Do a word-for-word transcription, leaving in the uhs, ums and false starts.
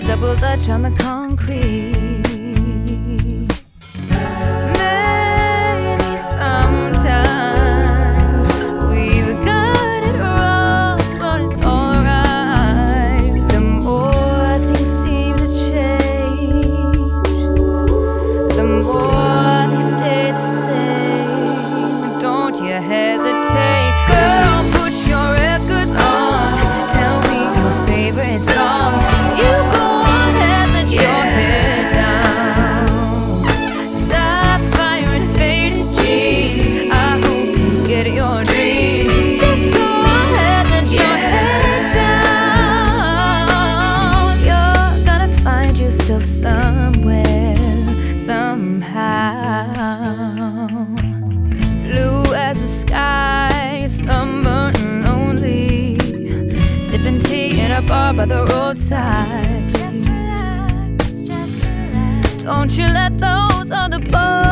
heels, double dutch on the concrete. Maybe sometimes we've got it wrong, but it's alright. The more things seem to change, the more they stay the same. Don't you hesitate, girl, put your records on. Tell me your favorite song. You go ahead, let your head down. Sapphire and faded jeans, I hope you get your dreams. Just go ahead, let your head down. You're gonna find yourself somewhere, somehow. Blue as the sky, sunburned and lonely, sipping tea in a bar by the roadside. Just relax, just relax. Don't you let those other boys